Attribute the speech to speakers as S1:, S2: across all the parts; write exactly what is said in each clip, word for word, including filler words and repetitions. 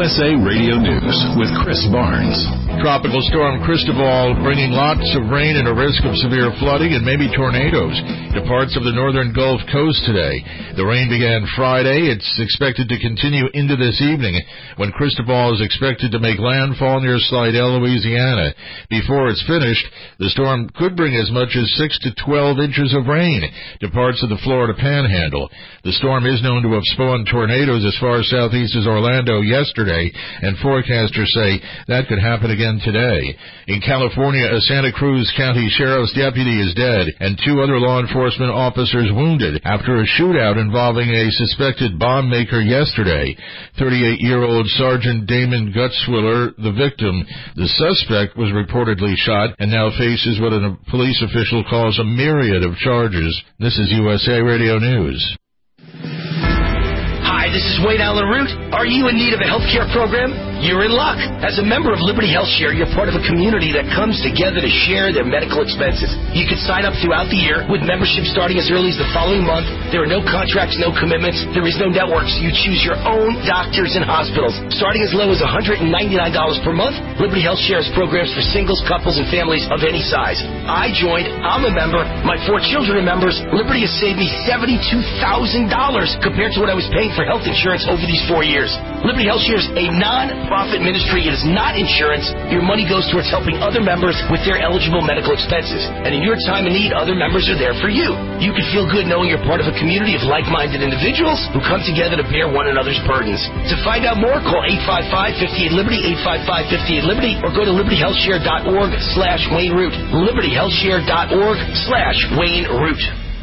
S1: S A Radio News with Chris Barnes.
S2: Tropical storm Cristobal bringing lots of rain and a risk of severe flooding and maybe tornadoes to parts of the northern Gulf Coast today. The rain began Friday. It's expected to continue into this evening when Cristobal is expected to make landfall near Slidell, Louisiana. Before it's finished, the storm could bring as much as six to twelve inches of rain to parts of the Florida Panhandle. The storm is known to have spawned tornadoes as far southeast as Orlando yesterday, and forecasters say that could happen again today. In California, a Santa Cruz County Sheriff's deputy is dead and two other law enforcement officers wounded after a shootout involving a suspected bomb maker yesterday. thirty-eight-year-old Sergeant Damon Gutzwiller, the victim. The suspect was reportedly shot and now faces what a police official calls a myriad of charges. This is U S A Radio News.
S3: Hi, this is Wayne Allen Root. Are you in need of a health care program? You're in luck. As a member of Liberty Health Share, you're part of a community that comes together to share their medical expenses. You can sign up throughout the year with membership starting as early as the following month. There are no contracts, no commitments. There is no networks. You choose your own doctors and hospitals. Starting as low as one hundred ninety-nine dollars per month, Liberty Health Share has programs for singles, couples, and families of any size. I joined. I'm a member. My four children are members. Liberty has saved me seventy-two thousand dollars compared to what I was paying for health insurance over these four years. Liberty Health Share is a non-profit ministry. It is not insurance. Your money goes towards helping other members with their eligible medical expenses. And in your time of need, other members are there for you. You can feel good knowing you're part of a community of like-minded individuals who come together to bear one another's burdens. To find out more, call eight five five, five eight, Liberty, eight five five, five eight, Liberty, or go to liberty health share dot org slash Wayne Root. liberty health share dot org slash Wayne Root.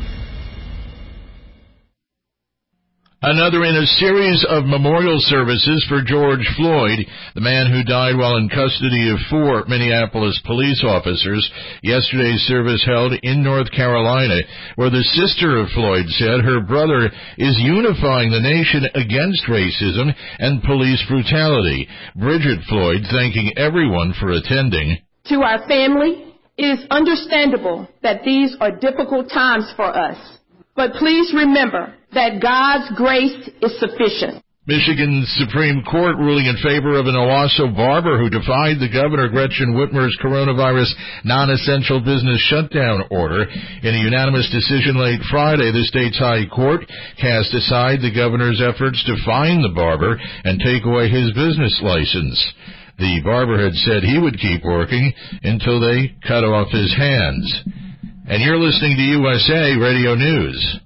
S2: Another in a series of memorial services for George Floyd, the man who died while in custody of four Minneapolis police officers. Yesterday's service held in North Carolina, where the sister of Floyd said her brother is unifying the nation against racism and police brutality. Bridget Floyd thanking everyone for attending.
S4: To our family, it is understandable that these are difficult times for us. But please remember that God's grace is sufficient.
S2: Michigan's Supreme Court ruling in favor of an Owasso barber who defied the Governor Gretchen Whitmer's coronavirus non-essential business shutdown order. In a unanimous decision late Friday, the state's high court cast aside the governor's efforts to fine the barber and take away his business license. The barber had said he would keep working until they cut off his hands. And you're listening to U S A Radio News.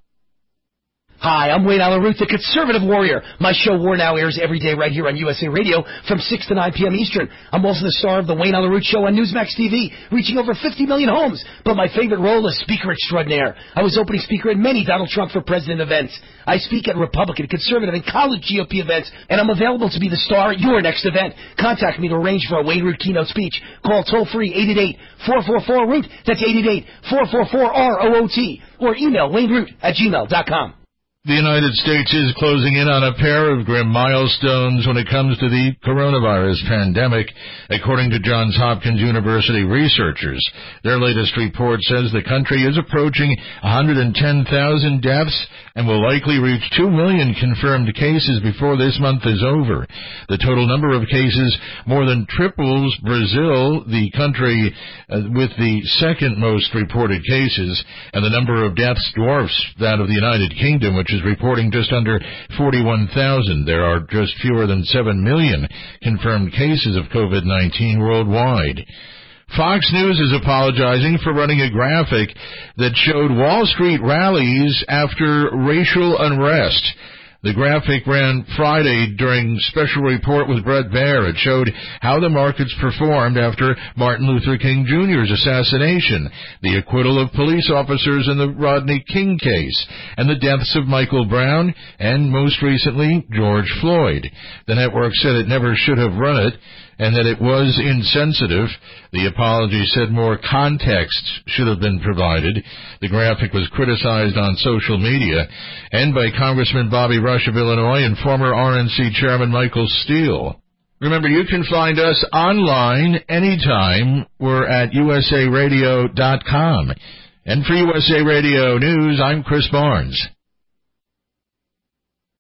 S3: Hi, I'm Wayne Allen Root, the Conservative Warrior. My show War Now airs every day right here on U S A Radio from six to nine p.m. Eastern. I'm also the star of the Wayne Allen Root Show on Newsmax T V, reaching over fifty million homes. But my favorite role is Speaker Extraordinaire. I was opening speaker at many Donald Trump for President events. I speak at Republican, Conservative, and college G O P events, and I'm available to be the star at your next event. Contact me to arrange for a Wayne Root keynote speech. Call toll-free eight eight eight, four four four, root. That's eight eight eight, four four four, R O O T. Or email wayneroot at gmail dot com.
S2: The United States is closing in on a pair of grim milestones when it comes to the coronavirus pandemic, according to Johns Hopkins University researchers. Their latest report says the country is approaching one hundred ten thousand deaths and will likely reach two million confirmed cases before this month is over. The total number of cases more than triples Brazil, the country uh, with the second most reported cases, and the number of deaths dwarfs that of the United Kingdom, which is reporting just under forty-one thousand. There are just fewer than seven million confirmed cases of COVID nineteen worldwide. Fox News is apologizing for running a graphic that showed Wall Street rallies after racial unrest. The graphic ran Friday during Special Report with Bret Baier. It showed how the markets performed after Martin Luther King Junior's assassination, the acquittal of police officers in the Rodney King case, and the deaths of Michael Brown and, most recently, George Floyd. The network said it never should have run it, and that it was insensitive. The apology said more context should have been provided. The graphic was criticized on social media and by Congressman Bobby Rush of Illinois and former R N C Chairman Michael Steele. Remember, you can find us online anytime. We're at U S A radio dot com. And for U S A Radio News, I'm Chris Barnes.